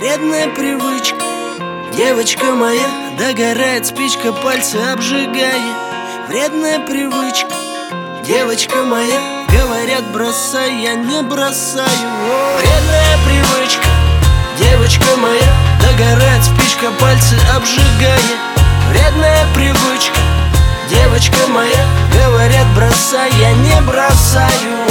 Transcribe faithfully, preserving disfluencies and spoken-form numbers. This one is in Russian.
Вредная привычка, девочка моя, догорает спичка, пальцы обжигая. Вредная привычка, девочка моя, говорят бросай, я не бросаю. О, вредная привычка, девочка моя, догорает спичка, пальцы обжигая. Вредная привычка, девочка моя, говорят бросай, я не бросаю.